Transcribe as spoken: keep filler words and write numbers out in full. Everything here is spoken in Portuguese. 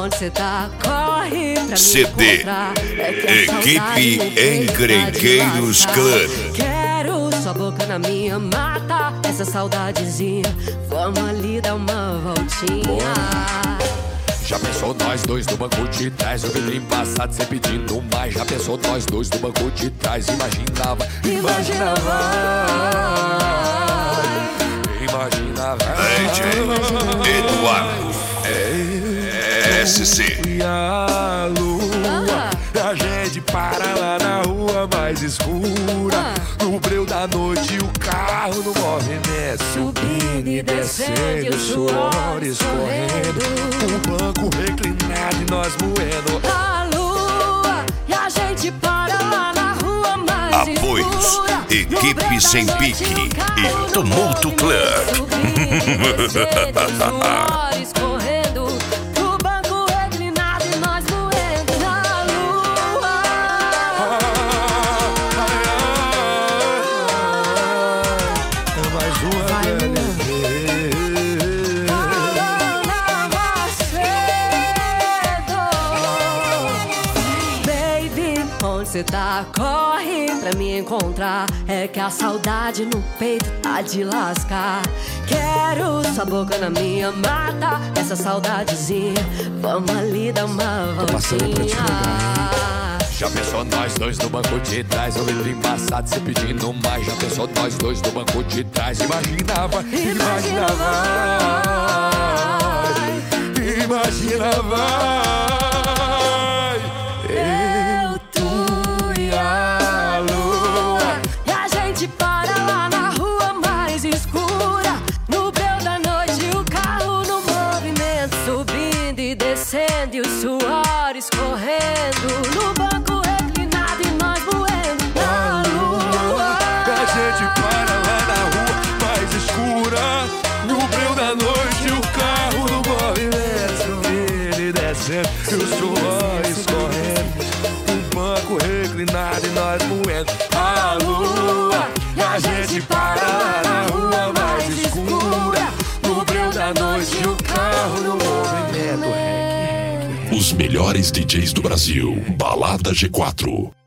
onde cê tá, corre pra C D me encontrar. É que a Equipe saudade não deixa Encrenqueiros de Clã. lascar. Quero sua boca na minha, mata essa saudadezinha. Vamos ali dar uma voltinha. Já pensou nós dois no banco de trás, o vidro embaçado, cê pedindo mais. Já pensou nós dois no banco de trás, imaginava, imaginava, imaginava. D J Eduardo S C. E a lua, a gente para lá na rua mais escura. No breu da noite o carro no movimento, subindo e descendo, o suor escorrendo. O banco reclinado e nós moendo A lua, e a gente para lá na rua mais Apoios escura. Equipe Sem Pique e Tumulto Clã. Suor escorrendo, o banco reclinado e nós moendo na lua. É mais uma Vai, velha. Baby, onde cê tá, corre pra me encontrar. É que a saudade no peito tá de lascar. Quero sua boca na minha, mata essa saudadezinha. Vamos ali dar uma passando pra te voltinha. Já pensou nós dois no banco de trás, o vidro embaçado, cê pedindo mais. Já pensou nós dois no banco de trás, imaginava, imaginava, imaginava. Eu, tu e a lua, e a gente para lá na rua mais escura. No breu da noite o carro no movimento, subindo e descendo e o suor escorrendo. No banco reclinado e nós moendo na lua. A gente para lá na rua mais escura. No breu da noite o carro no movimento, subindo e descendo e o suor escorrendo. Um banco reclinado e nós moendo a lua. E a gente para lá na rua mais escura. No breu da noite o carro no movimento. Os melhores D Js do Brasil. Balada G quatro.